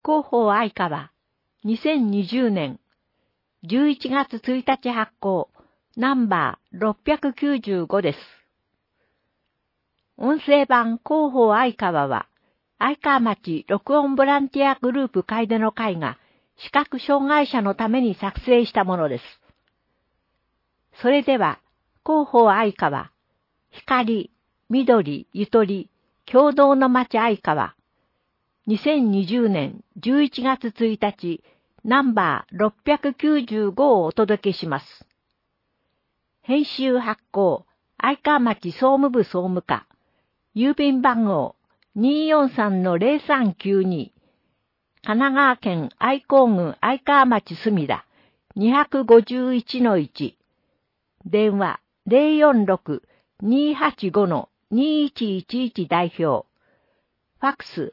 広報愛川、2020年11月1日発行、ナンバー695です。音声版広報愛川は、愛川町録音ボランティアグループ楓の会が視覚障害者のために作成したものです。それでは、広報愛川、光、緑、ゆとり、共同の町愛川、2020年11月1日、ナンバー695をお届けします。編集発行、愛川町総務部総務課、郵便番号 243-0392、神奈川県愛工郡愛川町墨田 251-1、電話 046-285-2111 代表、ファックス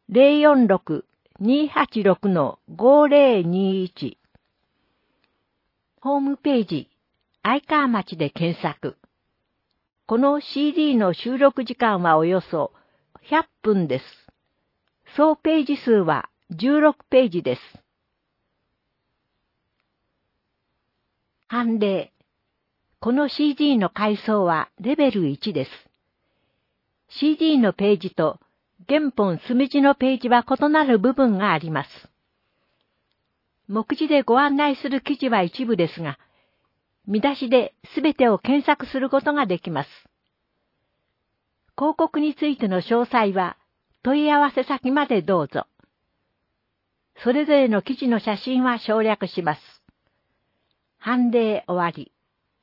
046-286-5021、ホームページ、愛川町で検索。この CD の収録時間はおよそ100分です。総ページ数は16ページです。判例。この CD の階層はレベル1です。CD のページと原本墨字のページは異なる部分があります。目次でご案内する記事は一部ですが、見出しですべてを検索することができます。広告についての詳細は問い合わせ先までどうぞ。それぞれの記事の写真は省略します。判例終わり。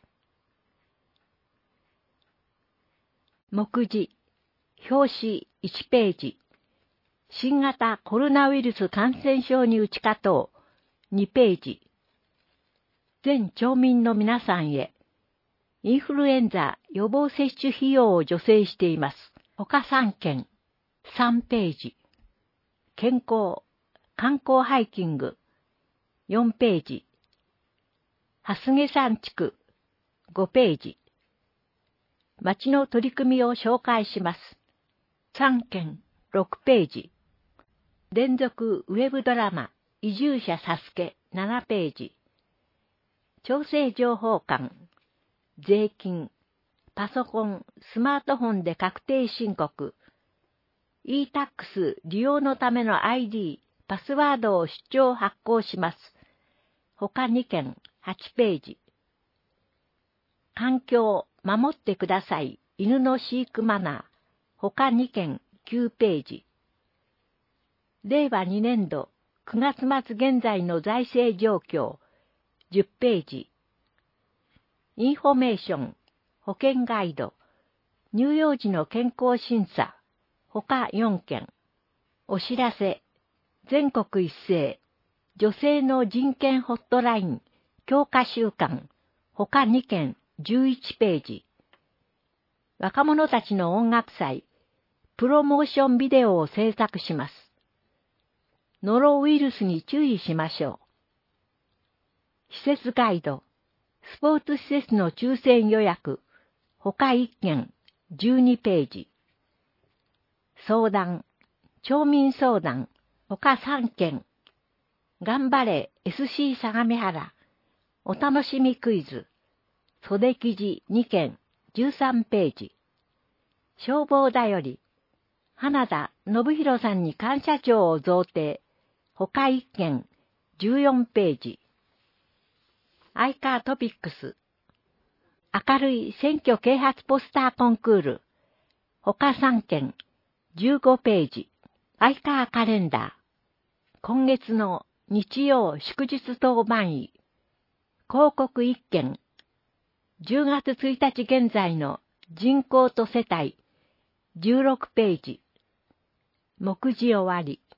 目次、表紙1ページ。新型コロナウイルス感染症に打ち勝とう2ページ。全町民の皆さんへ、インフルエンザ予防接種費用を助成しています。他3件、3ページ。健康、観光ハイキング、4ページ。蓮毛山地区、5ページ。町の取り組みを紹介します。3件、6ページ。連続ウェブドラマ、移住者サスケ、7ページ。調整情報館、税金、パソコン、スマートフォンで確定申告、e-tax 利用のための ID、パスワードを出張発行します。他2件、8ページ。環境、守ってください、犬の飼育マナー、他2件、9ページ。令和2年度9月末現在の財政状況、10ページ。インフォメーション、保険ガイド、乳幼児の健康審査、他4件。お知らせ、全国一斉、女性の人権ホットライン、強化週間、他2件、11ページ。若者たちの音楽祭、プロモーションビデオを制作します。ノロウイルスに注意しましょう。施設ガイド、スポーツ施設の抽選予約、他1件、12ページ。相談、町民相談、他3件。頑張れ SC 相模原、お楽しみクイズ、袖記事2件、13ページ。消防だより、花田信弘さんに感謝状を贈呈、他1件、14ページ。アイカートピックス。明るい選挙啓発ポスターコンクール。他3件、15ページ。アイカーカレンダー。今月の日曜祝日当番位。広告1件。10月1日現在の人口と世帯。16ページ。目次終わり。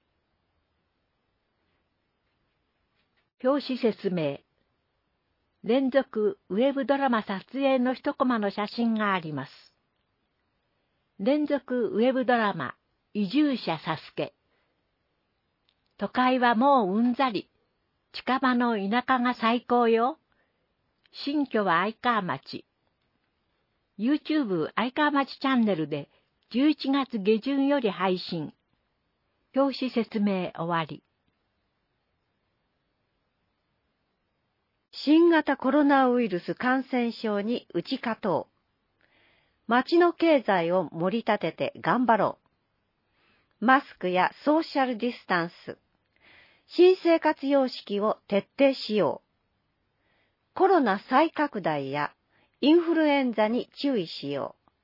表紙説明。連続ウェブドラマ撮影の一コマの写真があります。連続ウェブドラマ、移住者サスケ。都会はもううんざり。近場の田舎が最高よ。新居は愛川町。YouTube 愛川町チャンネルで11月下旬より配信。 表紙説明終わり。 新型コロナウイルス感染症に打ち勝とう。町の経済を盛り立てて頑張ろう。マスクやソーシャルディスタンス、新生活様式を徹底しよう。コロナ再拡大やインフルエンザに注意しよう。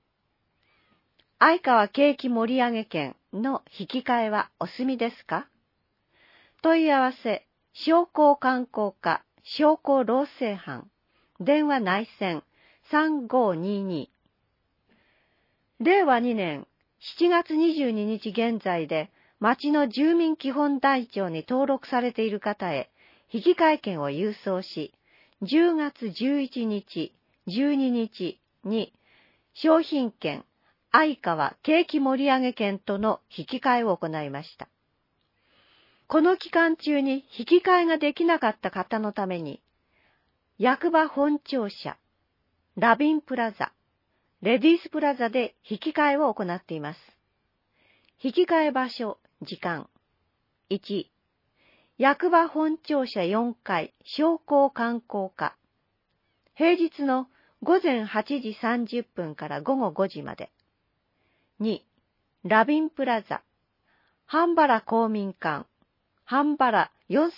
相川景気盛上券の引き換えはお済みですか？問い合わせ、商工観光課、商工労政班、電話内線3522。令和2年7月22日現在で、町の住民基本台帳に登録されている方へ、引き換え券を郵送し、10月11日、12日に、商品券、相川景気盛上券との引き換えを行いました。この期間中に引き換えができなかった方のために、役場本庁舎、ラビンプラザ、レディースプラザで引き換えを行っています。引き換え場所、時間。1、役場本庁舎4階商工観光課。平日の午前8時30分から午後5時まで。2、ラビンプラザ。半原公民館。半原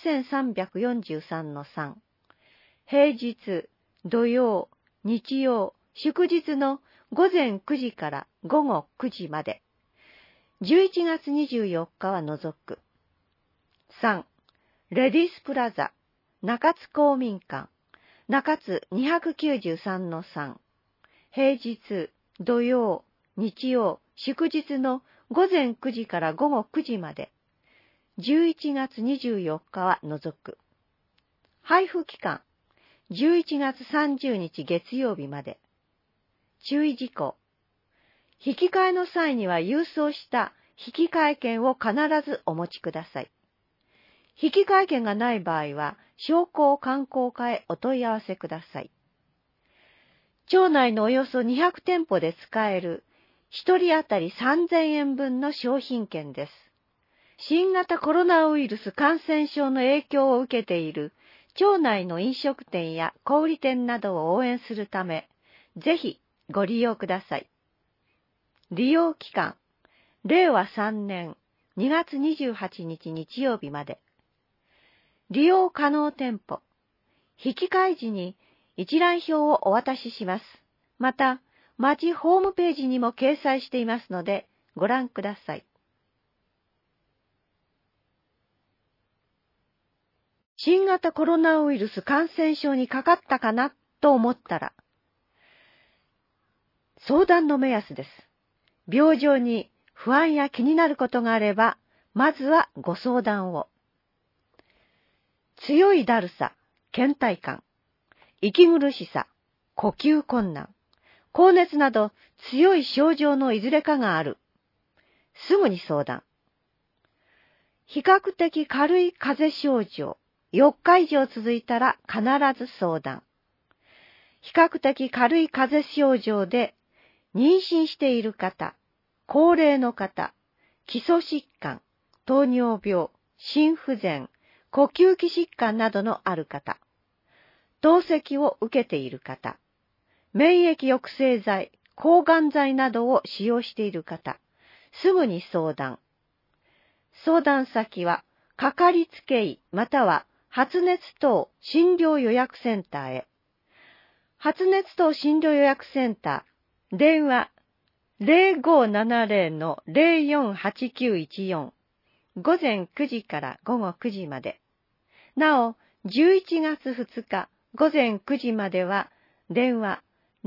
4343-3。平日、土曜、日曜、祝日の午前9時から午後9時まで。11月24日は除く。3、レディースプラザ。中津公民館。中津293-3。平日、土曜、日曜、祝日の午前9時から午後9時まで。11月24日は除く。配布期間、11月30日月曜日まで。注意事項。引き換えの際には郵送した引き換え券を必ずお持ちください。引き換え券がない場合は、商工観光課へお問い合わせください。町内のおよそ200店舗で使える1人当たり3000円分の商品券です。新型コロナウイルス感染症の影響を受けている町内の飲食店や小売店などを応援するため、ぜひご利用ください。利用期間、令和3年2月28日日曜日まで。利用可能店舗、引き換え時に一覧表をお渡しします。また、町ホームページにも掲載していますので、ご覧ください。新型コロナウイルス感染症にかかったかなと思ったら、相談の目安です。病状に不安や気になることがあれば、まずはご相談を。強いだるさ、倦怠感、息苦しさ、呼吸困難、高熱など強い症状のいずれかがある。すぐに相談。比較的軽い風邪症状、4日以上続いたら必ず相談。比較的軽い風邪症状で妊娠している方、高齢の方、基礎疾患、糖尿病、心不全、呼吸器疾患などのある方、透析を受けている方、免疫抑制剤、抗がん剤などを使用している方、すぐに相談。相談先は、かかりつけ医または発熱等診療予約センターへ。発熱等診療予約センター、電話0570-048914、午前9時から午後9時まで。なお、11月2日午前9時までは、電話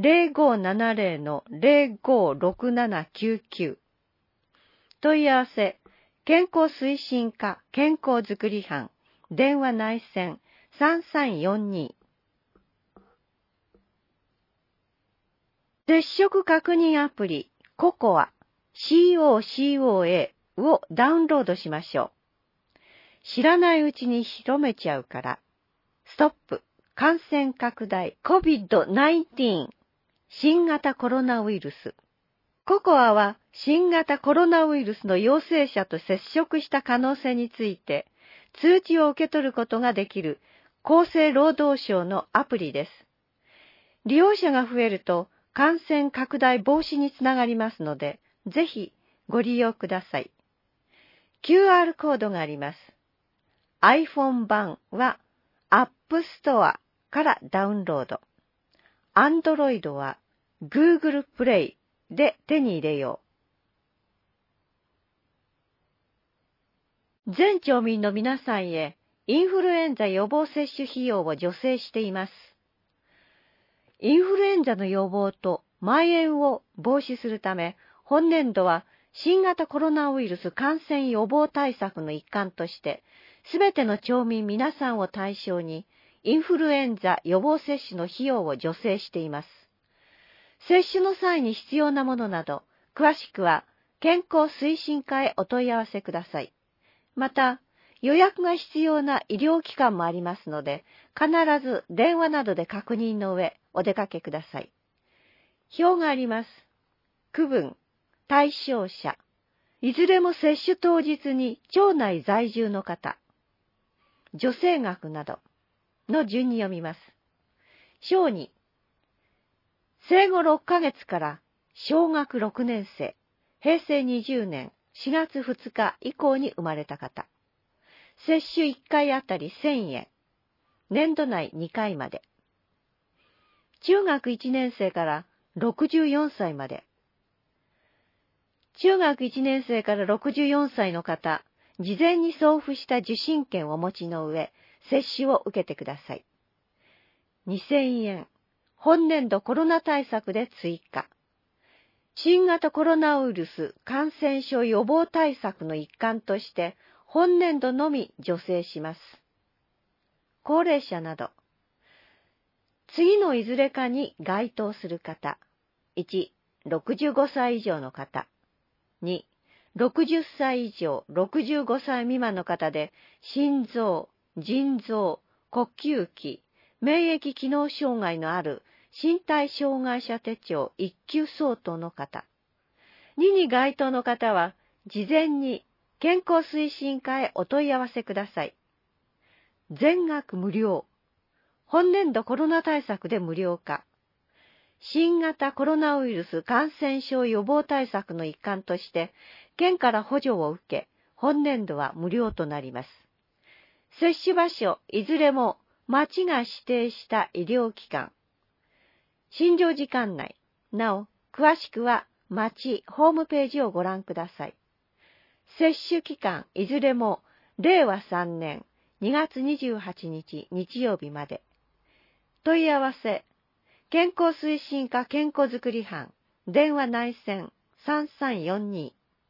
0570-056799。問い合わせ、健康推進課健康づくり班、電話内線3342。接触確認アプリ、ココア、COCOA をダウンロードしましょう。知らないうちに広めちゃうから。ストップ、感染拡大、COVID-19、新型コロナウイルス。 ココアは新型コロナウイルスの陽性者と接触した可能性について通知を受け取ることができる厚生労働省のアプリです。利用者が増えると感染拡大防止につながりますので、ぜひご利用ください。QR コードがあります。iPhone 版は App Store からダウンロード。Android は Google Play で手に入れよう。全町民の皆さんへインフルエンザ予防接種費用を助成しています。インフルエンザの予防と蔓延を防止するため、本年度は新型コロナウイルス感染予防対策の一環として、すべての町民皆さんを対象に、インフルエンザ予防接種の費用を助成しています。接種の際に必要なものなど、詳しくは健康推進課へお問い合わせください。また、予約が必要な医療機関もありますので、必ず電話などで確認の上、お出かけください。表があります。区分、対象者、いずれも接種当日に町内在住の方、助成額などの順に読みます。小2、生後6ヶ月から小学6年生、平成20年4月2日以降に生まれた方。接種1回あたり1000円。年度内2回まで。中学1年生から64歳まで。中学1年生から64歳の方、事前に送付した受診券をお持ちの上、接種を受けてください。2000円。本年度コロナ対策で追加。新型コロナウイルス感染症予防対策の一環として、本年度のみ助成します。高齢者など。次のいずれかに該当する方。1、65歳以上の方。2、60歳以上65歳未満の方で、心臓、腎臓、呼吸器、免疫機能障害のある身体障害者手帳1級相当の方。2に該当の方は、事前に健康推進課へお問い合わせください。全額無料。本年度コロナ対策で無料化。新型コロナウイルス感染症予防対策の一環として、県から補助を受け、本年度は無料となります。接種場所、いずれも町が指定した医療機関。診療時間内。なお、詳しくは町ホームページをご覧ください。接種期間、いずれも令和3年2月28日日曜日まで。問い合わせ、健康推進課健康づくり班、電話内線3342。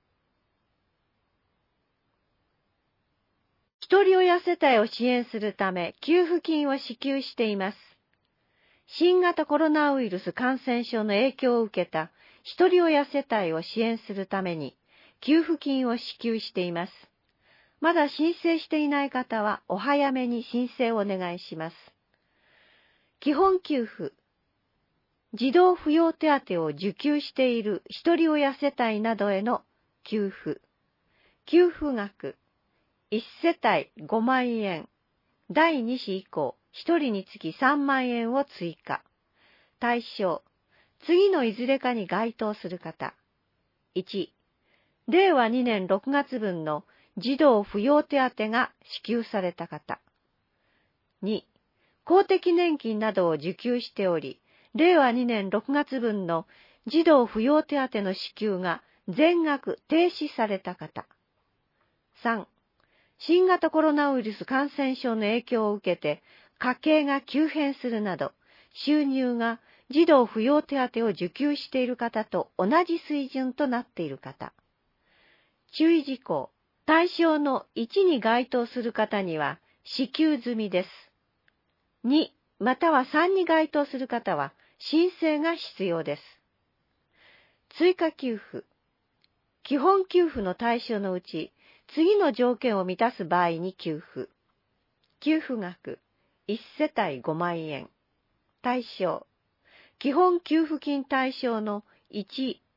ひとり親世帯を支援するため給付金を支給しています。新型コロナウイルス感染症の影響を受けたひとり親世帯を支援するために給付金を支給しています。まだ申請していない方はお早めに申請をお願いします。基本給付、児童扶養手当を受給しているひとり親世帯などへの給付。給付額、1世帯5万円。第2子以降、1人につき3万円を追加。対象、次のいずれかに該当する方。1、令和2年6月分の児童扶養手当が支給された方。2、公的年金などを受給しており、令和2年6月分の児童扶養手当の支給が全額停止された方。3、新型コロナウイルス感染症の影響を受けて家計が急変するなど、収入が児童扶養手当を受給している方と同じ水準となっている方。注意事項、対象の1に該当する方には支給済みです。2、または3に該当する方は申請が必要です。追加給付。基本給付の対象のうち、次の条件を満たす場合に給付。給付額、1世帯5万円。対象、基本給付金対象の1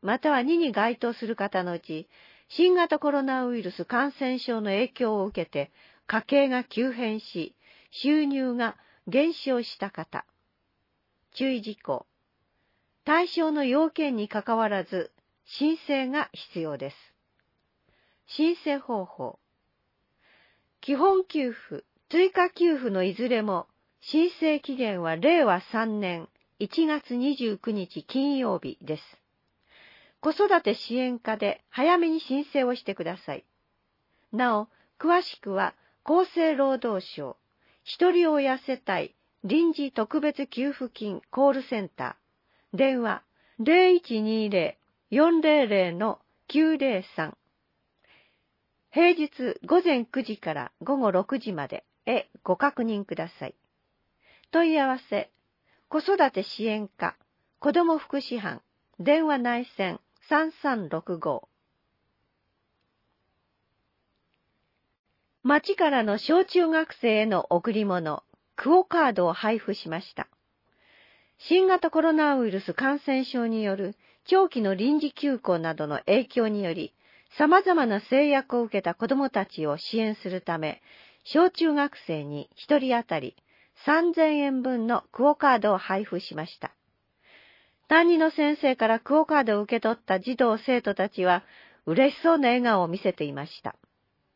または2に該当する方のうち、新型コロナウイルス感染症の影響を受けて、家計が急変し、収入が減少した方。注意事項。対象の要件にかかわらず、申請が必要です。申請方法。基本給付、追加給付のいずれも、申請期限は令和3年1月29日金曜日です。子育て支援課で早めに申請をしてください。なお、詳しくは厚生労働省、ひとり親世帯臨時特別給付金コールセンター、電話 0120-400-903、平日午前9時から午後6時までへご確認ください。問い合わせ、子育て支援課、子ども福祉班、電話内線3365。町からの小中学生への贈り物、クオカードを配布しました。新型コロナウイルス感染症による長期の臨時休校などの影響により、様々な制約を受けた子どもたちを支援するため、小中学生に1人当たり3000円分のクオカードを配布しました。担任の先生からクオカードを受け取った児童生徒たちは嬉しそうな笑顔を見せていました。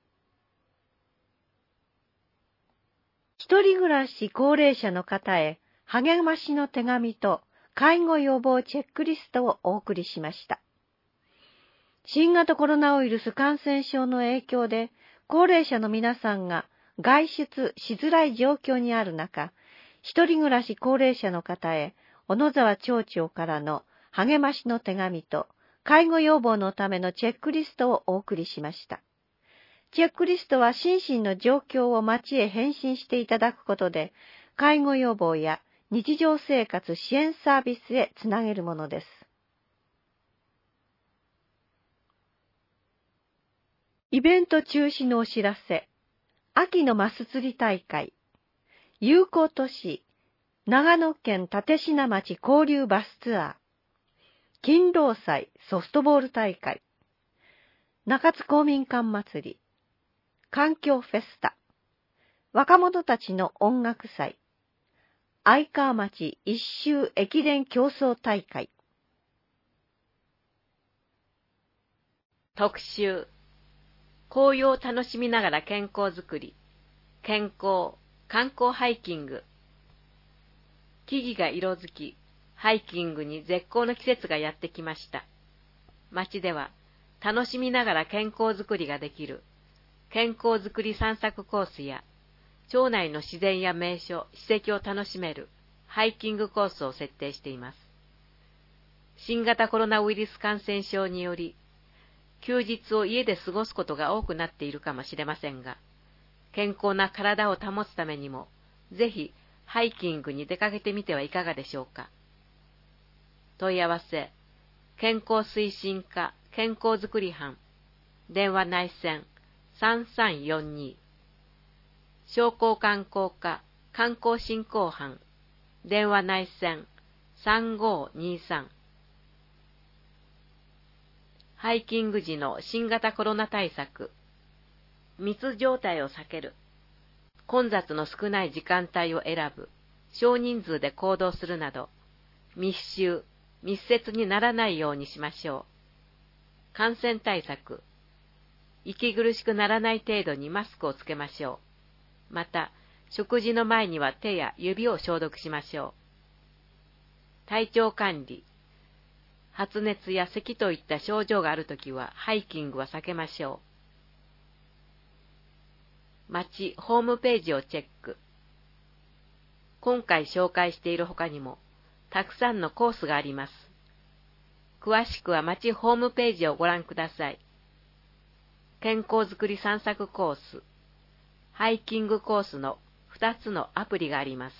一人暮らし高齢者の方へ励ましの手紙と介護予防チェックリストをお送りしました。新型コロナウイルス感染症の影響で高齢者の皆さんが外出しづらい状況にある中、一人暮らし高齢者の方へ小野沢町長からの励ましの手紙と介護予防のためのチェックリストをお送りしました。チェックリストは心身の状況を町へ返信していただくことで、介護予防や日常生活支援サービスへつなげるものです。イベント中止のお知らせ。秋のマス釣り大会。友好都市、長野県立科町交流バスツアー。勤労祭ソフトボール大会。中津公民館祭り。環境フェスタ。若者たちの音楽祭。愛川町一周駅伝競争大会。 特集。紅葉を楽しみながら健康づくり。健康、観光ハイキング。木々が色づき、ハイキングに絶好の季節がやってきました。街では楽しみながら健康づくりができる健康づくり散策コースや、町内の自然や名所、史跡を楽しめるハイキングコースを設定しています。新型コロナウイルス感染症により、休日を家で過ごすことが多くなっているかもしれませんが、健康な体を保つためにも、ぜひハイキングに出かけてみてはいかがでしょうか。問い合わせ、健康推進課健康づくり班、電話内線3342、商工観光課観光振興班、電話内線3523。ハイキング時の新型コロナ対策。密状態を避ける。混雑の少ない時間帯を選ぶ。少人数で行動するなど、密集、密接にならないようにしましょう。感染対策。息苦しくならない程度にマスクをつけましょう。また、食事の前には手や指を消毒しましょう。体調管理。発熱や咳といった症状があるときはハイキングは避けましょう。町ホームページをチェック。今回紹介している他にも、たくさんのコースがあります。詳しくは町ホームページをご覧ください。健康づくり散策コース、ハイキングコースの2つのアプリがあります。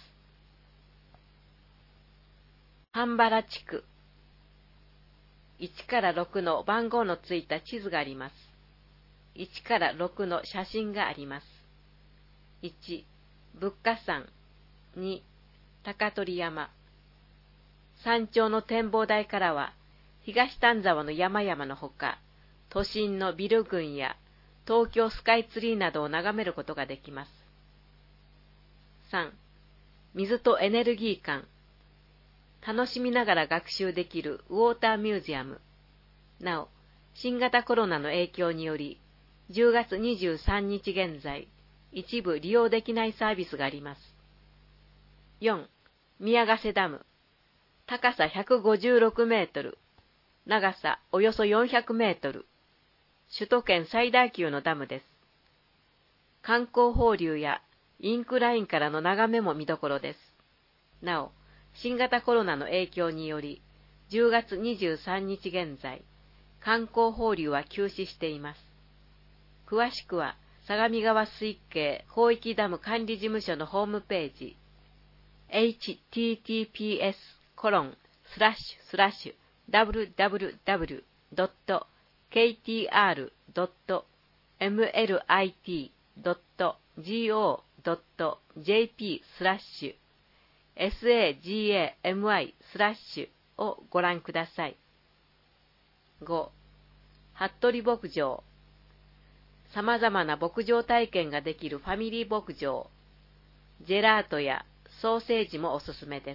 半原地区。1から6の番号のついた地図があります。1から6の写真があります。1、仏花山。2、高取山。山頂の展望台からは、 東丹沢の山々のほか、都心のビル群や東京スカイツリーなどを眺めることができます。3. 水とエネルギー館。楽しみながら学習できるウォーターミュージアム。なお、新型コロナの影響により、10月23日現在、一部利用できないサービスがあります。4. 宮ヶ瀬ダム。高さ156メートル、長さおよそ400メートル。首都圏最大級のダムです。観光放流やインクラインからの眺めも見どころです。なお、新型コロナの影響により、10月23日現在、観光放流は休止しています。詳しくは、相模川水系広域ダム管理事務所のホームページ、https://www.ktrmlit.go.jp/sagami/ をご覧ください。5. 服部牧場。様々な牧場体験ができるファミリー牧場。ジェラートやソーセージもおすすめです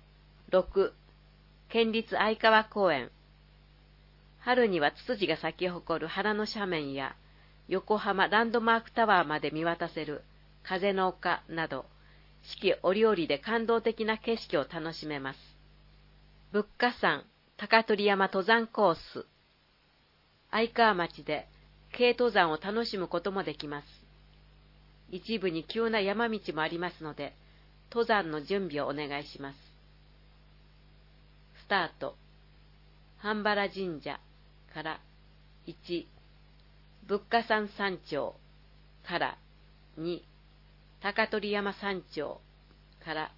。6. 県立愛川公園。春にはツツジが咲き誇る花の斜面や横浜ランドマークタワーまで見渡せる風の丘など、四季折々で感動的な景色を楽しめます。仏花山高取山登山コース。愛川町で軽登山を楽しむこともできます。一部に急な山道もありますので、登山の準備をお願いします。スタート。半原神社から1、仏花山山頂から2、高取山山頂から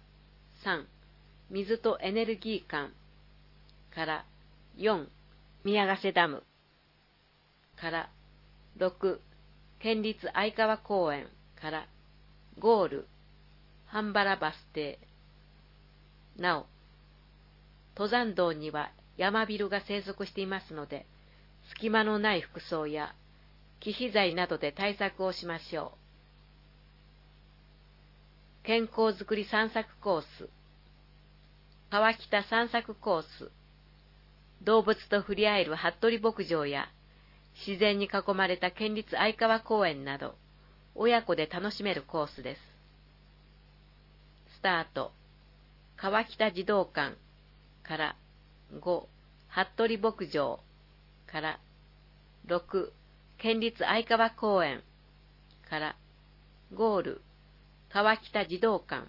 3、水とエネルギー館から4、宮ヶ瀬ダムから6、県立愛川公園からゴール、半原バス停。なお、登山道には山ビルが生息していますので、隙間のない服装や忌避剤などで対策をしましょう。健康づくり散策コース。川北散策コース。動物と触れ合える服部牧場や自然に囲まれた県立愛川公園など、親子で楽しめるコースです。スタート。川北児童館から5、服部牧場から6、県立愛川公園からゴール、川北児童館。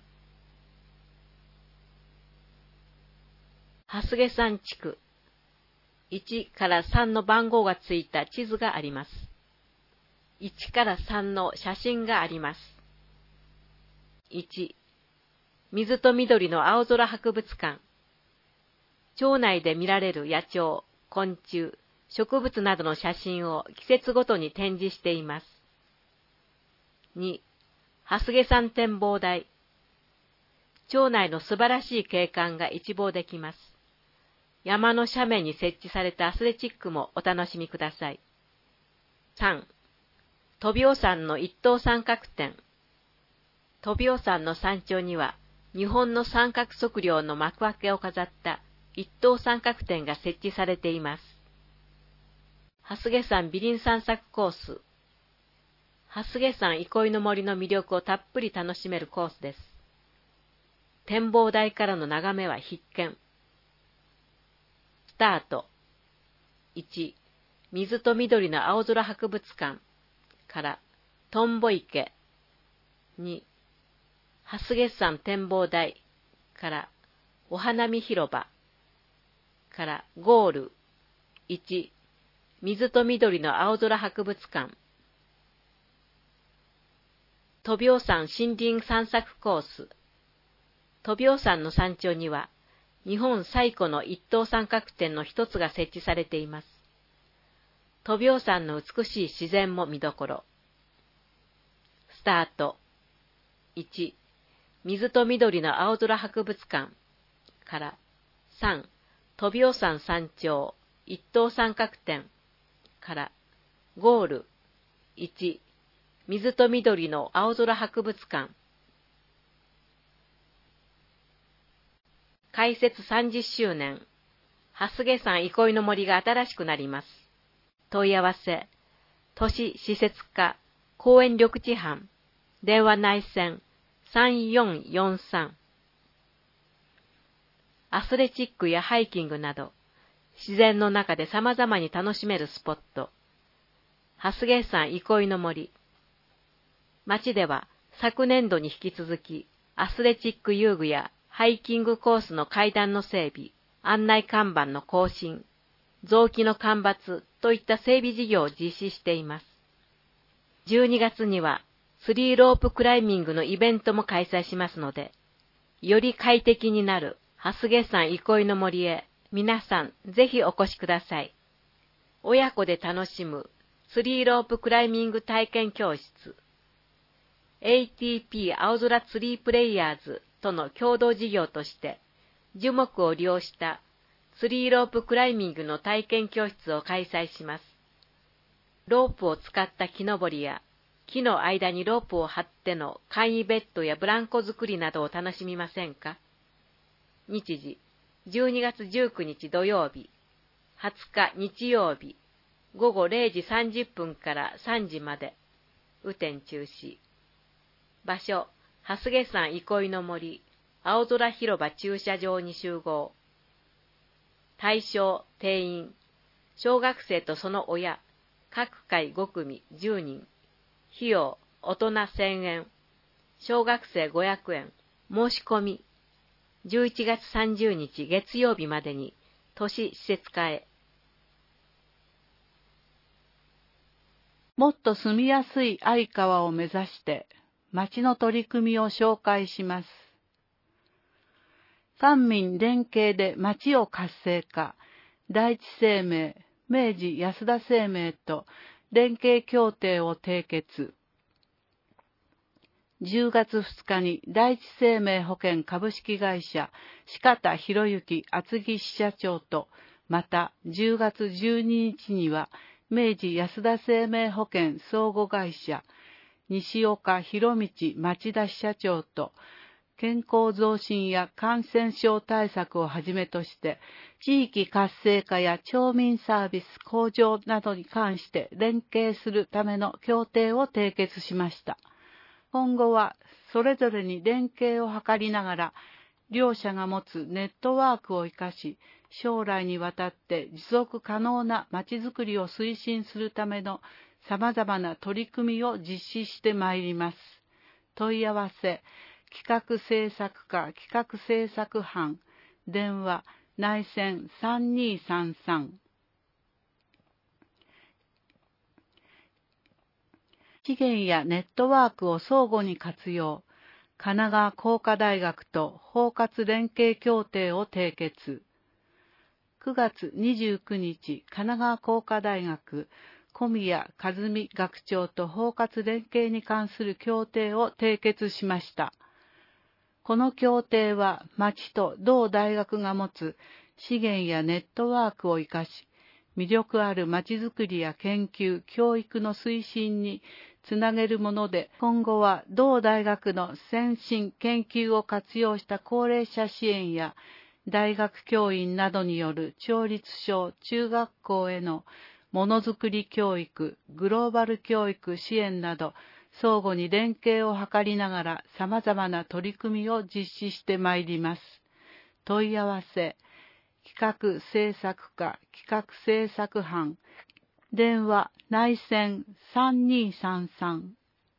蓮毛山地区。1から3の番号がついた地図があります。1から3の写真があります。1、水と緑の青空博物館。町内で見られる野鳥、昆虫、植物などの写真を季節ごとに展示しています。2、蓮毛山展望台。町内の素晴らしい景観が一望できます。山の斜面に設置されたアスレチックもお楽しみください。3、トビオ山の一等三角点。トビオ山の山頂には、日本の三角測量の幕開けを飾った一等三角点が設置されています。蓮毛山美林散策コース。蓮毛山憩いの森の魅力をたっぷり楽しめるコースです。展望台からの眺めは必見。スタート。1、水と緑の青空博物館からトンボ池。2、蓮毛山展望台からお花見広場からゴール。1、水と緑の青空博物館。トビオ山森林散策コース。トビオ山の山頂には、日本最古の一等三角点の一つが設置されています。トビオ山の美しい自然も見どころ。スタート。1、水と緑の青空博物館から3、 トビオ山山頂一等三角点から、ゴール1、水と緑の青空博物館。開設30周年、蓮毛山憩いの森が新しくなります。問い合わせ、都市施設課、公園緑地班、電話内線3443。アスレチックやハイキングなど、自然の中で様々に楽しめるスポット。蓮毛山憩いの森。町では昨年度に引き続き、アスレチック遊具やハイキングコースの階段の整備、案内看板の更新、雑木の間伐といった整備事業を実施しています。12月にはスリーロープクライミングのイベントも開催しますので、より快適になる蓮毛山憩いの森へ皆さんぜひお越しください。親子で楽しむスリーロープクライミング体験教室。ATP 青空ツリープレイヤーズとの共同事業として、樹木を利用したスリーロープクライミングの体験教室を開催します。ロープを使った木登りや、木の間にロープを張っての簡易ベッドやブランコ作りなどを楽しみませんか？日時、12月19日土曜日、20日日曜日、午後0時30分から3時まで、雨天中止。場所、蓮毛山憩いの森、青空広場駐車場に集合。対象、定員、小学生とその親、各回5組10人。費用、大人1000円。小学生500円。申し込み、11月30日月曜日までに、都市施設課へ。 もっと住みやすい相川を目指して、町の取り組みを紹介します。官民連携で町を活性化、第一生命、明治安田生命と連携協定を締結。10月2日に第一生命保険株式会社鹿田博之厚木支社長と、また10月12日には明治安田生命保険相互会社西岡博道町田支社長と、健康増進や感染症対策をはじめとして、地域活性化や町民サービス向上などに関して連携するための協定を締結しました。今後はそれぞれに連携を図りながら、両者が持つネットワークを生かし、将来にわたって持続可能なまちづくりを推進するための様々な取り組みを実施してまいります。問い合わせ、企画制作課企画制作班、電話、内線3233。資源やネットワークを相互に活用、神奈川工科大学と包括連携協定を締結。9月29日、神奈川工科大学、小宮和美学長と包括連携に関する協定を締結しました。この協定は、町と同大学が持つ資源やネットワークを生かし、魅力あるまちづくりや研究、教育の推進につなげるもので、今後は同大学の先進研究を活用した高齢者支援や、大学教員などによる町立小中学校へのものづくり教育、グローバル教育支援など、相互に連携を図りながら様々な取り組みを実施してまいります。問い合わせ、企画制作課企画制作班、電話内線3233。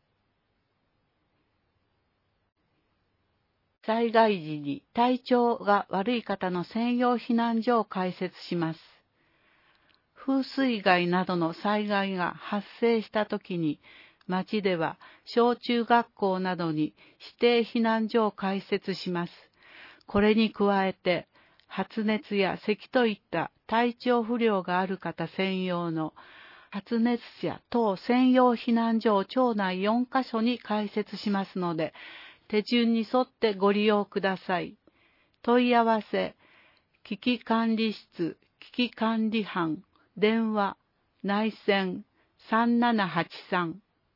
災害時に体調が悪い方の専用避難所を開設します。風水害などの災害が発生したときに、町では小中学校などに指定避難所を開設します。これに加えて、発熱や咳といった体調不良がある方専用の発熱者等専用避難所を町内4カ所に開設しますので、手順に沿ってご利用ください。問い合わせ、 危機管理室、危機管理班、電話、内線3783。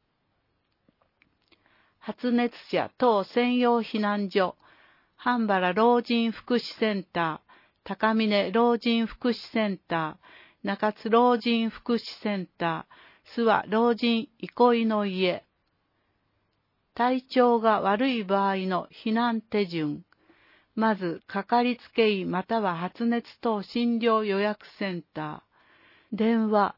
発熱者等専用避難所、半原老人福祉センター、高峰老人福祉センター、中津老人福祉センター、諏訪老人憩いの家。体調が悪い場合の避難手順。まず、かかりつけ医または発熱等診療予約センター。電話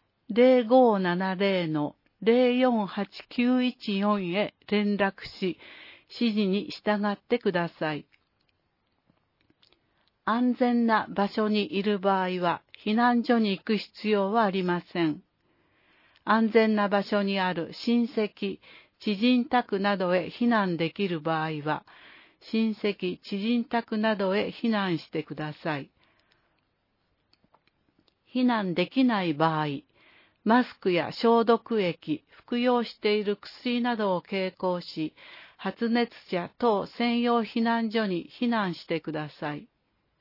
0570-048914 へ連絡し、指示に従ってください。安全な場所にいる場合は、避難所に行く必要はありません。安全な場所にある親戚、知人宅などへ避難できる場合は、親戚、知人宅などへ避難してください。避難できない場合、マスクや消毒液、服用している薬などを携行し、発熱者等専用避難所に避難してください。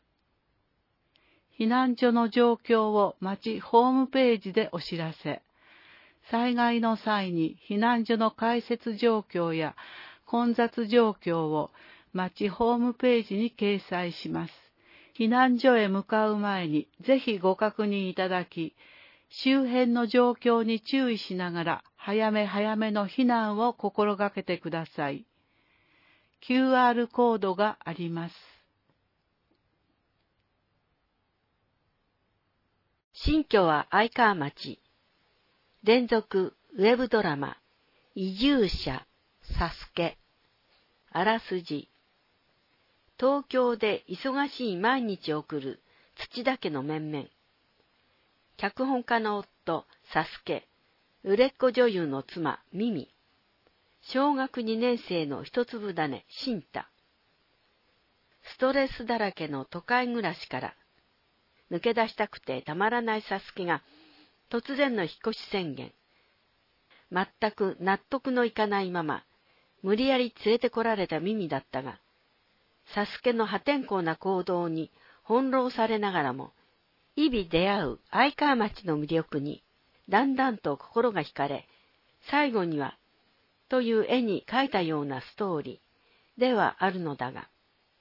避難所の状況を町ホームページでお知らせ。災害の際に避難所の開設状況や混雑状況を町ホームページに掲載します。避難所へ向かう前にぜひご確認いただき、周辺の状況に注意しながら早め早めの避難を心がけてください。QR コードがあります。 新居は愛川町。連続ウェブドラマ、移住者、サスケ。あらすじ。東京で忙しい毎日を送る土田家の面々。脚本家の夫、サスケ。売れっ子女優の妻、ミミ。小学2年生の一粒種、シンタ。ストレスだらけの都会暮らしから、抜け出したくてたまらないサスケが、突然の引っ越し宣言。全く納得のいかないまま、無理やり連れてこられたミミだったが、サスケの破天荒な行動に翻弄されながらも、日々出会う愛川町の魅力に、だんだんと心が惹かれ、最後には、という絵に描いたようなストーリーではあるのだが、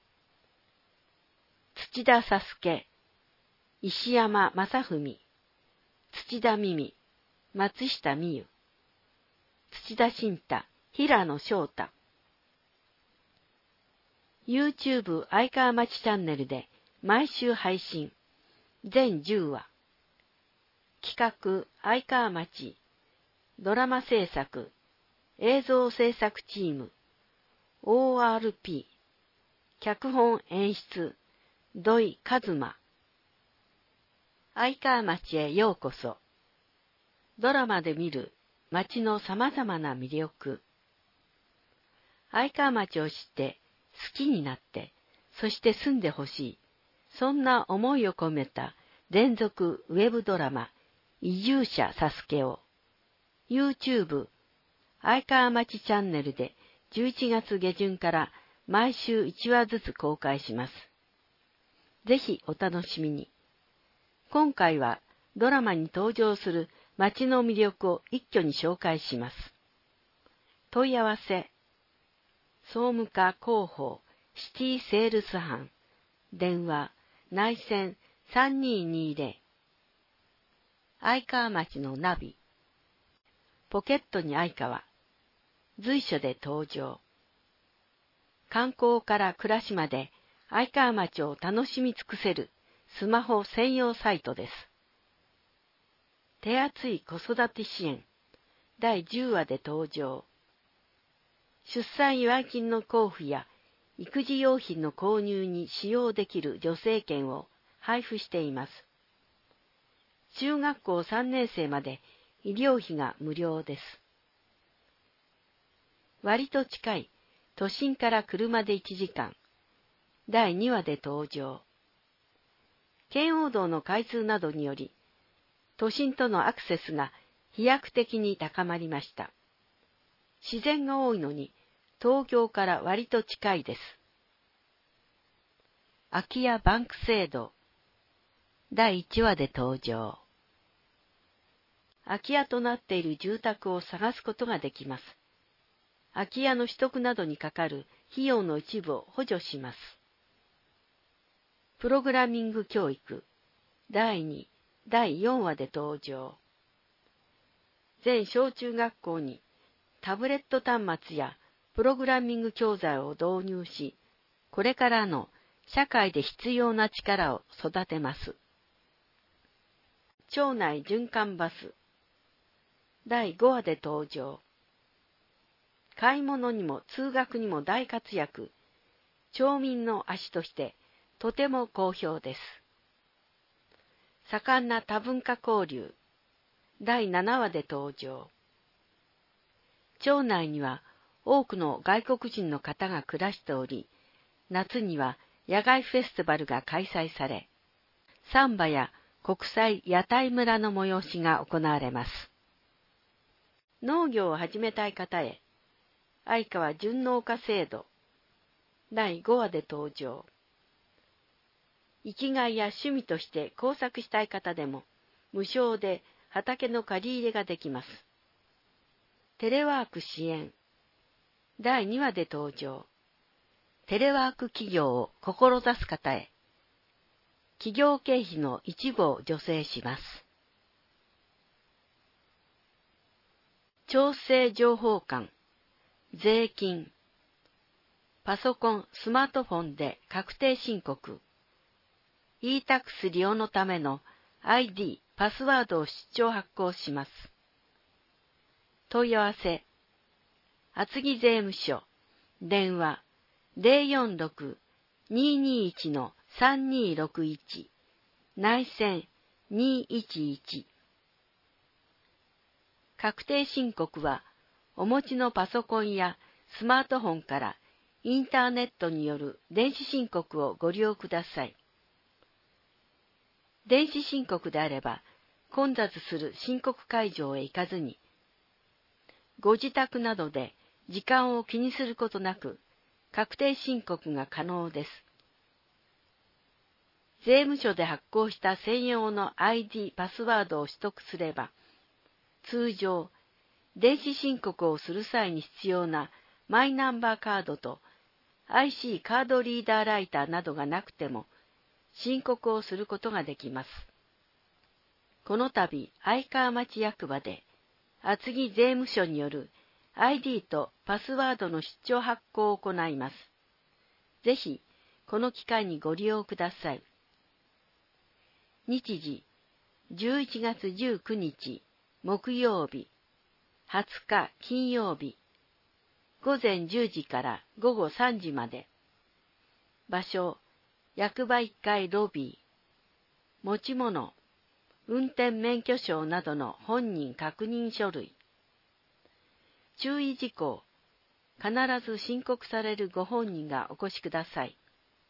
土田サスケ、石山正文、土田美美、松下美優、土田新太、平野翔太。YouTube 愛川町チャンネルで毎週配信。全10話。企画愛川町。ドラマ制作。映像制作チーム。ORP。脚本演出。土井一馬。愛川町へようこそ。ドラマで見る町の様々な魅力。愛川町を知って好きになって、そして住んでほしい。そんな思いを込めた連続ウェブドラマ移住者サスケを YouTube 愛川町チャンネルで11月下旬から毎週1話ずつ公開します。ぜひお楽しみに。今回はドラマに登場する町の魅力を一挙に紹介します。問い合わせ、総務課広報シティセールス班、電話、内線3220、愛川町のナビ、ポケットに愛川、随所で登場。観光から暮らしまで愛川町を楽しみ尽くせるスマホ専用サイトです。手厚い子育て支援、第10話で登場。出産祝い金の交付や育児用品の購入に使用できる助成券を配布しています。中学校3年生まで医療費が無料です。割と近い都心から車で1時間。第2話で登場。圏央道の開通などにより、都心とのアクセスが飛躍的に高まりました。自然が多いのに、東京から割と近いです。 空き家バンク制度。第1話で登場。空き家となっている住宅を探すことができます。空き家の取得などにかかる費用の一部を補助します。プログラミング教育。第2、第4話で登場。全小中学校にタブレット端末やプログラミング教材を導入し、これからの社会で必要な力を育てます。町内循環バス。第5話で登場。買い物にも通学にも大活躍。町民の足としてとても好評です。盛んな多文化交流。第7話で登場。町内には多くの外国人の方が暮らしており、夏には野外フェスティバルが開催され、サンバや国際屋台村の催しが行われます。農業を始めたい方へ、相川純農家制度。第5話で登場。生きがいや趣味として工作したい方でも、無償で畑の借り入れができます。テレワーク支援。第2話で登場。テレワーク企業を志す方へ、企業経費の一部を助成します。調整情報館、税金、パソコン、スマートフォンで確定申告、e-tax 利用のための ID、パスワードを出張発行します。問い合わせ、厚木税務署、電話、046-221-3261、内線211。確定申告は、お持ちのパソコンやスマートフォンからインターネットによる電子申告をご利用ください。電子申告であれば、混雑する申告会場へ行かずに、ご自宅などで時間を気にすることなく、確定申告が可能です。税務署で発行した専用の ID パスワードを取得すれば、通常、電子申告をする際に必要なマイナンバーカードと IC カードリーダーライターなどがなくても、申告をすることができます。この度、愛川町役場で、厚木税務署による ID とパスワードの出張発行を行います。ぜひ、この機会にご利用ください。日時、11月19日、木曜日、20日金曜日、午前10時から午後3時まで。場所、役場1階ロビー。持ち物、運転免許証などの本人確認書類。注意事項、必ず申告されるご本人がお越しください。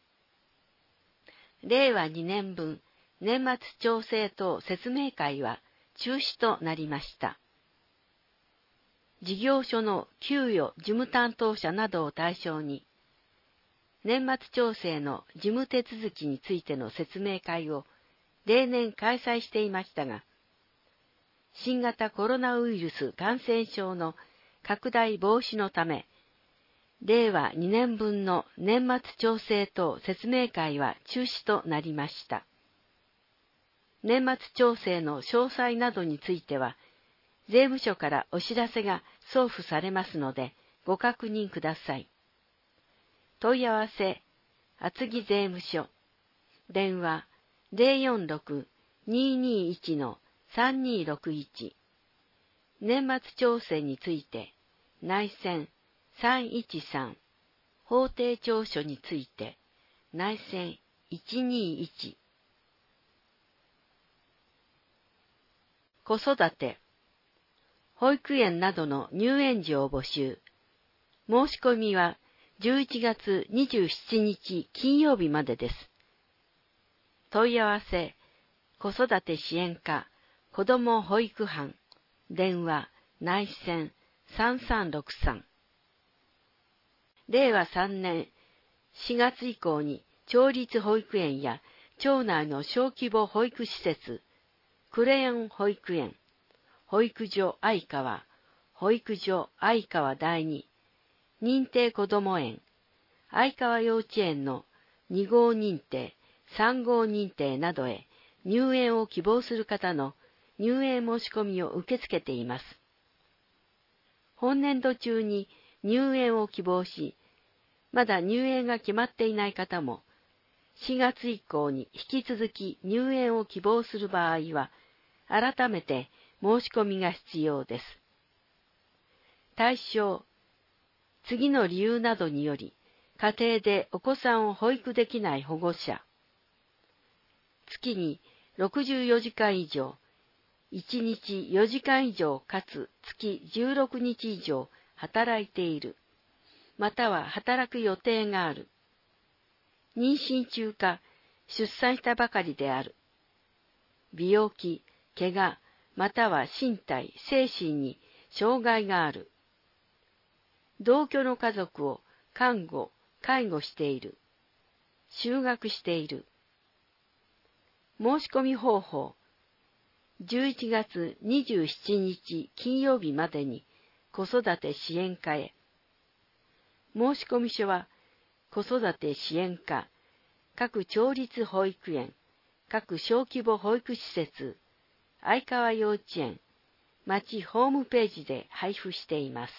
令和2年分年末調整等説明会は中止となりました。事業所の給与事務担当者などを対象に、年末調整の事務手続きについての説明会を例年開催していましたが、新型コロナウイルス感染症の拡大防止のため、令和2年分の年末調整等説明会は中止となりました。年末調整の詳細などについては、税務署からお知らせが送付されますので、ご確認ください。問い合わせ、厚木税務署、電話046-221-3261、年末調整について、内線313、法定調書について、内線121。子育て、保育園などの入園児を募集。申し込みは11月27日金曜日までです。問い合わせ、子育て支援課、子ども保育班、電話、内線3363。令和3年4月以降に町立保育園や町内の小規模保育施設、クレヨン保育園、保育所相川、保育所相川第二、認定こども園、相川幼稚園の2号認定、3号認定などへ入園を希望する方の入園申し込みを受け付けています。本年度中に入園を希望し、まだ入園が決まっていない方も、4月以降に引き続き入園を希望する場合は、改めて申し込みが必要です。対象、次の理由などにより、家庭でお子さんを保育できない保護者、月に64時間以上、1日4時間以上かつ月16日以上働いている、または働く予定がある、妊娠中か出産したばかりである、病気、怪我、または身体、精神に障害がある、同居の家族を看護、介護している、就学している。申し込み方法、11月27日金曜日までに子育て支援課へ。申込書は子育て支援課、各町立保育園、各小規模保育施設、相川幼稚園、町ホームページで配布しています。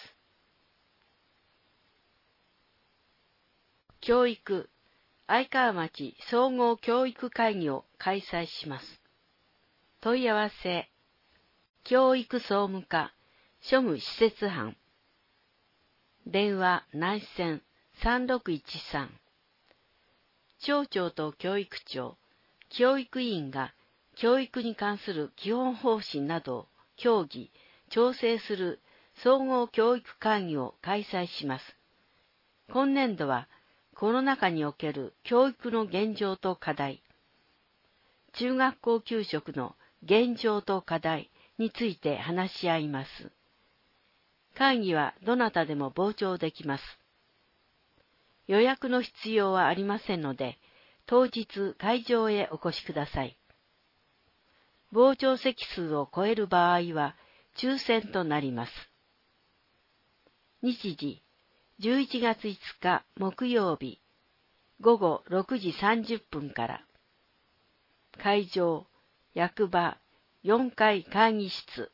教育、相川町総合教育会議を開催します。問い合わせ、教育総務課、庶務施設班。電話内線3613。町長と教育長、教育委員が教育に関する基本方針などを協議、調整する総合教育会議を開催します。今年度はコロナ禍における教育の現状と課題、中学校給食の現状と課題について話し合います。会議はどなたでも傍聴できます。予約の必要はありませんので、当日会場へお越しください。傍聴席数を超える場合は抽選となります。日時、11月5日木曜日、午後6時30分から。会場、役場、4階会議室。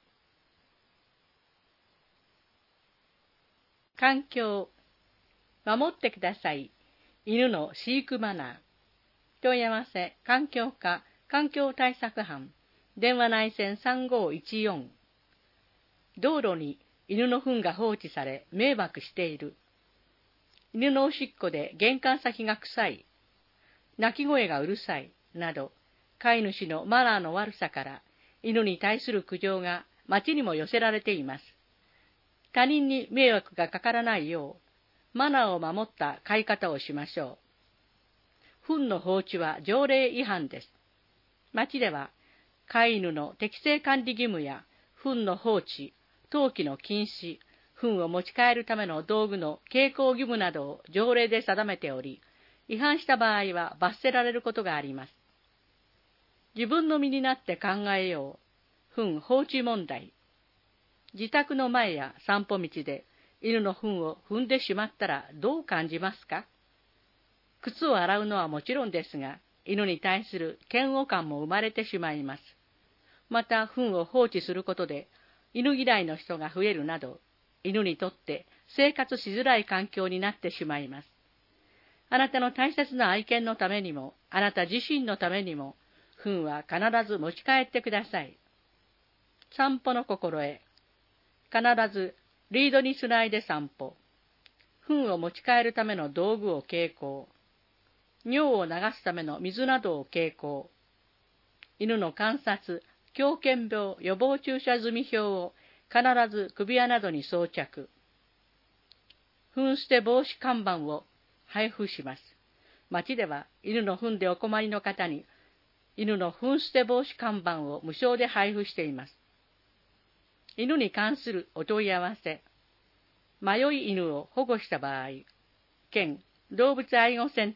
環境、守ってください。犬の飼育マナー。問い合わせ、環境課、環境対策班。電話内線3514。道路に犬の糞が放置され迷惑している。犬のおしっこで玄関先が臭い。鳴き声がうるさい。など、飼い主のマナーの悪さから犬に対する苦情が町にも寄せられています。他人に迷惑がかからないよう、マナーを守った飼い方をしましょう。糞の放置は条例違反です。町では、飼い犬の適正管理義務や、糞の放置、投棄の禁止、糞を持ち帰るための道具の携行義務などを条例で定めており、違反した場合は罰せられることがあります。自分の身になって考えよう。糞放置問題。自宅の前や散歩道で犬の糞を踏んでしまったらどう感じますか？靴を洗うのはもちろんですが、犬に対する嫌悪感も生まれてしまいます。また、糞を放置することで、犬嫌いの人が増えるなど、犬にとって生活しづらい環境になってしまいます。あなたの大切な愛犬のためにも、あなた自身のためにも、糞は必ず持ち帰ってください。散歩の心得。必ずリードにつないで散歩。糞を持ち帰るための道具を携行。尿を流すための水などを携行。犬の観察、狂犬病予防注射済み表を必ず首輪などに装着。糞捨て防止看板を配布します。町では犬の糞でお困りの方に犬の糞捨て防止看板を無償で配布しています。犬に関するお問い合わせ。迷い犬を保護した場合、県動物愛護センター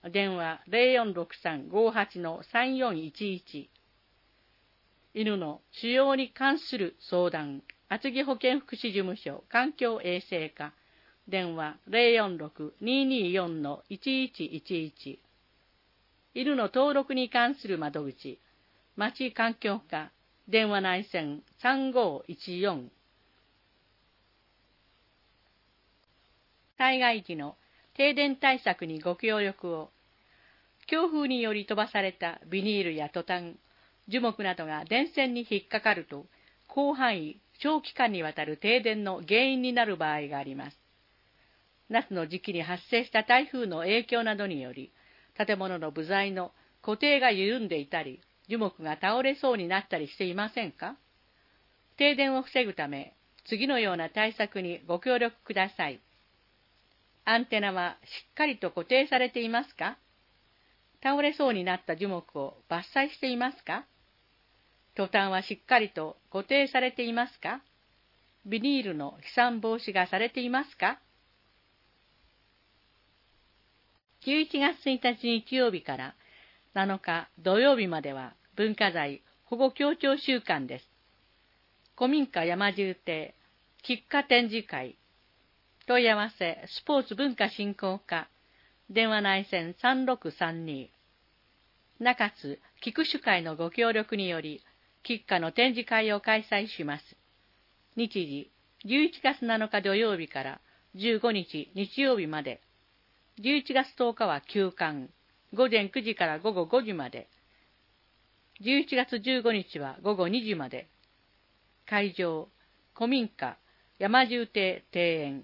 電話046358-3411。犬の使用に関する相談、厚木保健福祉事務所環境衛生課、電話046-224-1111。犬の登録に関する窓口、町環境課、電話内線3514。災害時の停電対策にご協力を。強風により飛ばされたビニールやトタン、樹木などが電線に引っかかると、広範囲、長期間にわたる停電の原因になる場合があります。夏の時期に発生した台風の影響などにより、建物の部材の固定が緩んでいたり、樹木が倒れそうになったりしていませんか？停電を防ぐため、次のような対策にご協力ください。アンテナはしっかりと固定されていますか？倒れそうになった樹木を伐採していますか？トタンはしっかりと固定されていますか？ビニールの飛散防止がされていますか？11月1日日曜日から7日土曜日までは文化財保護協調週間です。古民家山重邸菊花展示会、問い合わせスポーツ文化振興課、電話内線3632。中津菊酒会のご協力により、菊花の展示会を開催します。日時、11月7日土曜日から15日日曜日まで。11月10日は休館、午前9時から午後5時まで。11月15日は午後2時まで。会場、古民家、山重邸庭園。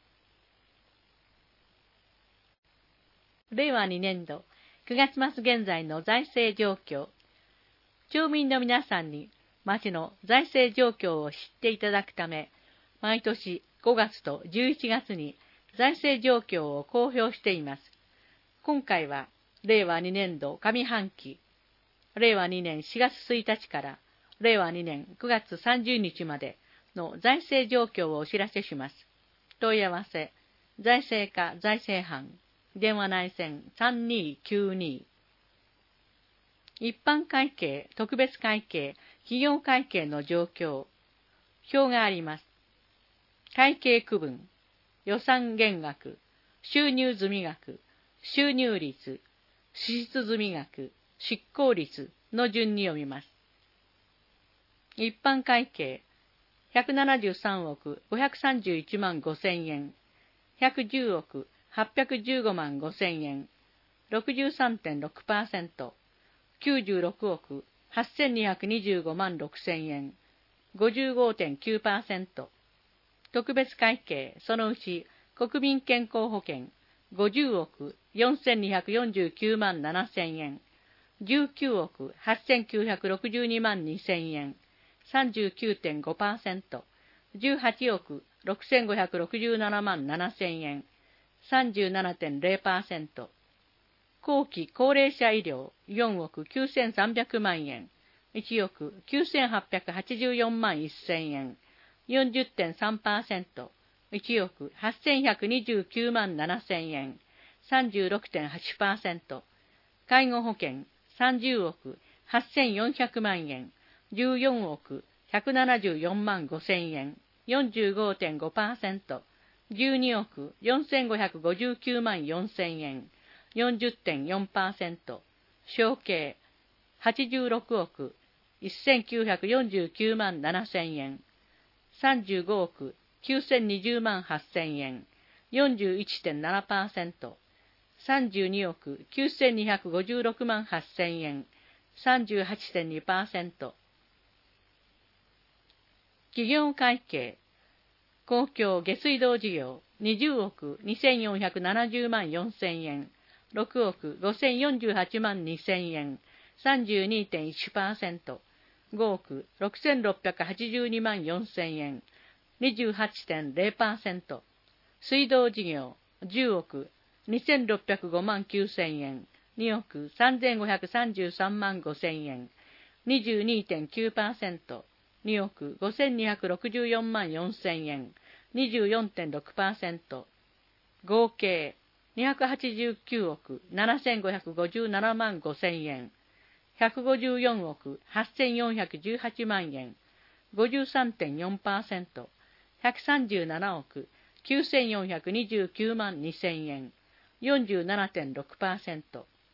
令和2年度9月末現在の財政状況。町民の皆さんに町の財政状況を知っていただくため、毎年5月と11月に財政状況を公表しています。今回は令和2年度上半期、令和2年4月1日から令和2年9月30日までの財政状況をお知らせします。問い合わせ、財政課財政班、電話内線3292。一般会計、特別会計、企業会計の状況。表があります。会計区分、予算減額、収入済額、収入率、支出済額、執行率の順に読みます。一般会計、173億531万5千円、110億815万5千円、63.6%、96億8225万6千円、55.9%、特別会計、そのうち国民健康保険、50億4249万7千円、19億8962万2千円、39.5%、18億6567万7千円、37.0%、後期高齢者医療4億9300万円、1億9884万1000円、40.3%、1億8129万7000円、36.8%、介護保険30億8400万円、14億174万5000円、45.5%、12億4559万4000円、40.4%、承継86億1949万7000円、35億9020万8000円、41.7%、32億9256万8000円、38.2%、企業会計、公共下水道事業20億2470万4000円、6億5048万2000円、32.1%、5億6682万4000円、28.0%、水道事業10億2605万9000円、2億3533万5000円、22.9%、2億5264万4000円、24.6%、合計 289億7557万5千円、154億8418万円、53.4%、137億9429万2千円、47.6%。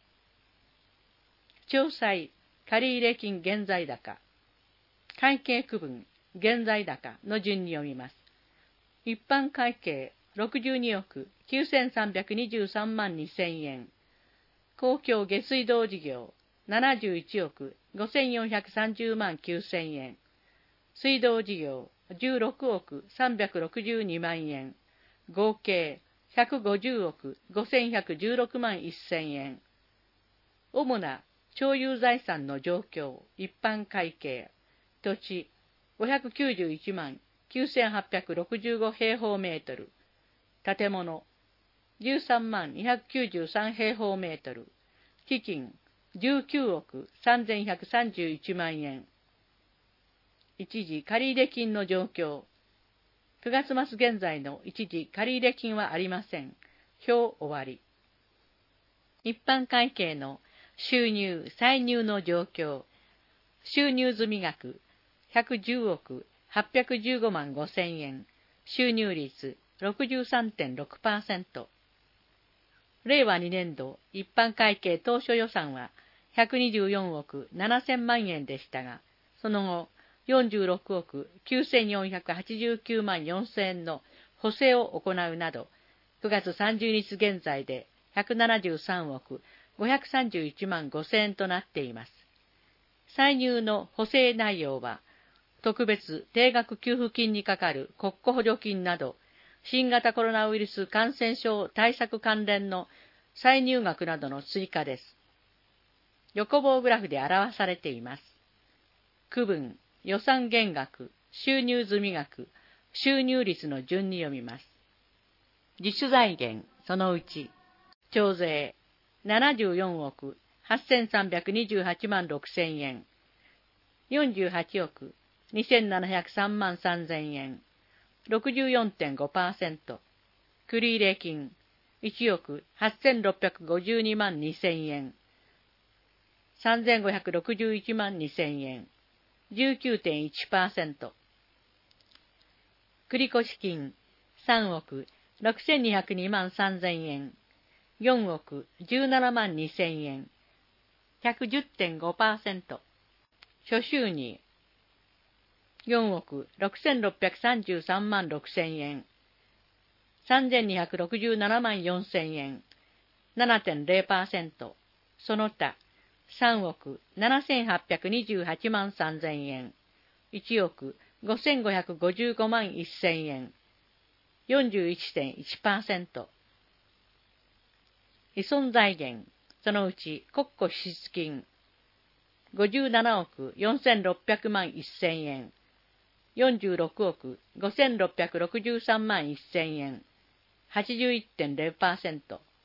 詳細、借入金現在高、会計区分、現在高の順に読みます。一般会計62億9323万2千円、公共下水道事業71億5430万9千円、水道事業16億362万円、合計150億5116万1千円。主な所有財産の状況、一般会計、土地591万9865平方メートル、建物13万293平方メートル、基金19億3131万円。一時借入金の状況。9月末現在の一時借入金はありません。表終わり。一般会計の収入・歳入の状況。収入済額110億815万5千円。収入率 63.6%。令和2年度一般会計当初予算は124億7000万円でしたが、その後46億9489万4千円の補正を行うなど、9月30日現在で173億531万5千円となっています。歳入の補正内容は、特別定額給付金にかかる国庫補助金など、新型コロナウイルス感染症対策関連の歳入額などの追加です。横棒グラフで表されています。区分、予算減額、収入済額、収入率の順に読みます。自主財源、そのうち、徴税、74億8328万6千円、48億2703万3千円、64.5%、繰入金、1億8652万2千円、3561万2千円、19.1%。繰越金、3億6202万3千円、4億17万2千円、110.5%。諸収入、4億6633万6千円、3267万4千円、7.0%。その他、3億7828万3千円、1億5555万1千円、41.1%。依存財源、そのうち国庫支出金、57億4600万1千円、46億5663万1千円、81.0%。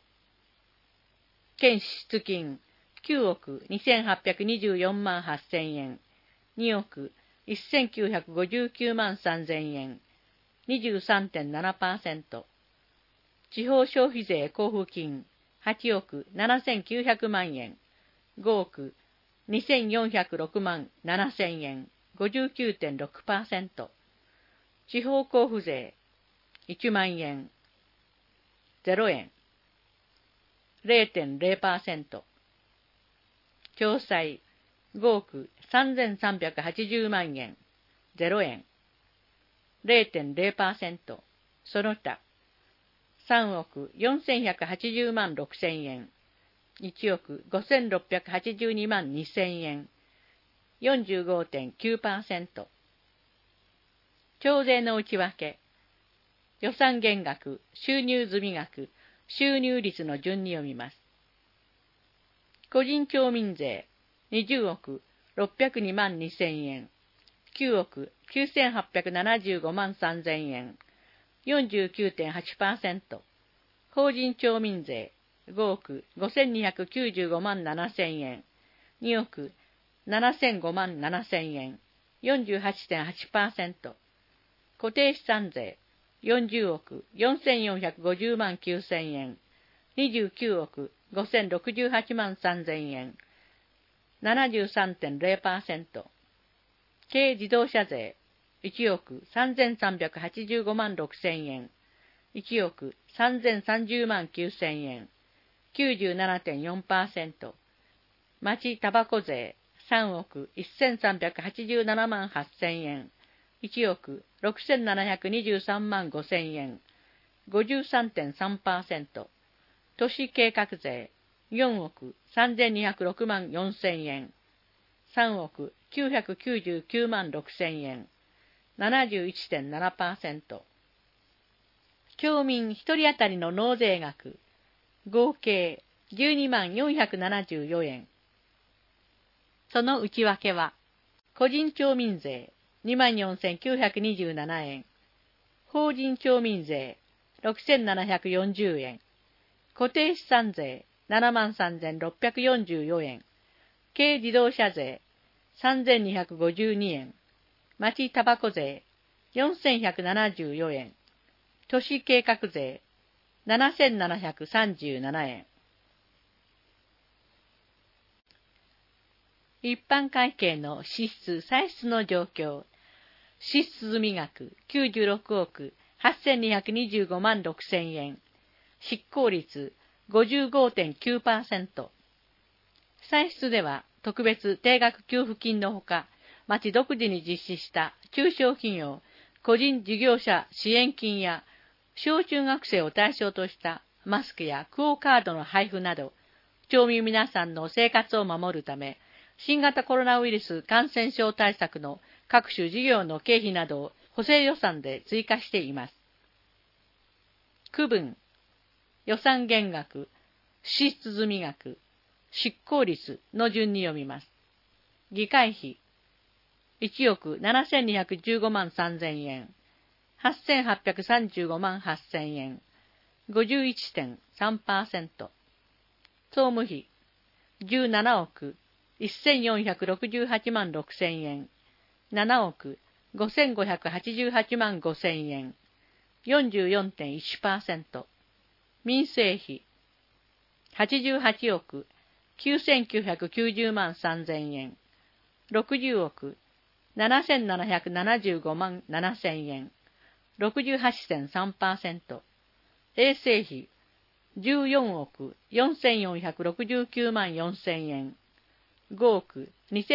県支出金、9億2824万8千円、2億1959万3千円、23.7%。地方消費税交付金、8億7900万円、5億2406万7千円、59.6%。地方交付税、1万円、0円、0.0%。共済、5億3380万円、0円、0.0%。その他、3億4180万6千円、1億5682万2千円、45.9%。徴税の内訳、予算減額、収入済額、収入率の順に読みます。個人町民税、20億602万2千円、9億9875万3千円、49.8%。法人町民税、5億5295万7千円、2億7005万7千円、48.8%。固定資産税、40億4450万9千円、 29億5068万3000円、73.0%。軽自動車税、1億3385万6000円、1億3030万9000円、97.4%。町タバコ税、3億1387万8000円、1億6723万5000円、53.3%。都市計画税、4億3206万4000円、3億999万6000円、71.7%。町民一人当たりの納税額、合計12万474円。その内訳は、個人町民税24,927円、法人町民税6,740円、固定資産税73,644円、軽自動車税3,252円、町タバコ税4,174円、都市計画税7,737円。一般会計の支出・歳出の状況。支出済額96億8,225万6000円。執行率 55.9%。歳出では特別定額給付金のほか、町独自に実施した中小企業、個人事業者支援金や小中学生を対象としたマスクやクオカードの配布など、町民皆さんの生活を守るため、新型コロナウイルス感染症対策の各種事業の経費などを補正予算で追加しています。区分、予算減額、支出済額、執行率の順に読みます。議会費、1億7215万3000円、8835万8000円、51.3%。総務費、17億1468万6000円、7億5588万5000円、44.1%。民生費、88億9990万3000円、60億7775万7000円、68.3%。衛生費、14億4469万4000円、5億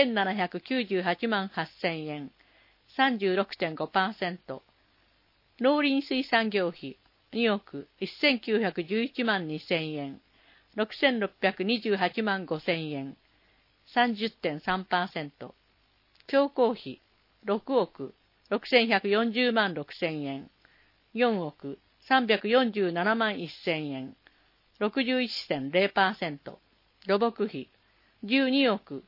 2798万8000円、36.5%。農林水産業費、2億1911万2000円、6628万5000円、30.3%。教皇費、6億6140万6000円、4億347万1000円、61.0%。土木費、12億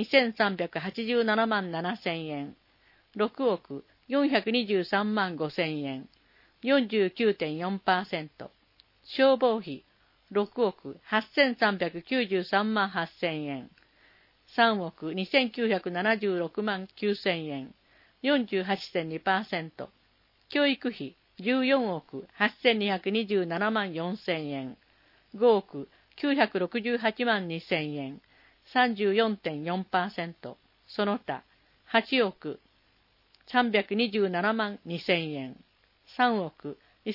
2387万7000円、6億423万5000円、49.4%。消防費、6億8393万8000円、3億2976万9000円、48.2%。教育費、14億8227万4000円、5億968万2000円、34.4%。その他、8億327万2000円、3億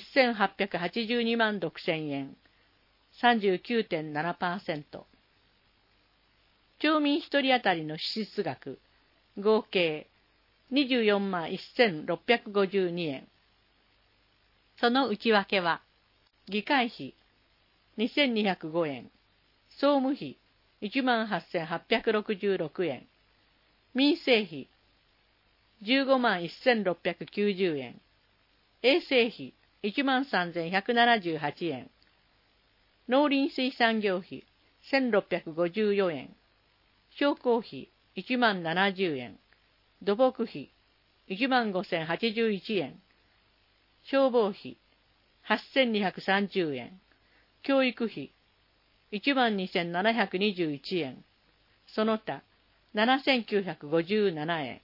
1882万6000円、39.7%。町民一人当たりの支出額、合計24万1652円。その内訳は、議会費2205円、総務費1万8866円、民生費15万1690円、衛生費1万3178円、農林水産業費1654円、商工費1万70円、土木費1万5081円、消防費8230円、教育費1万2721円、その他7957円。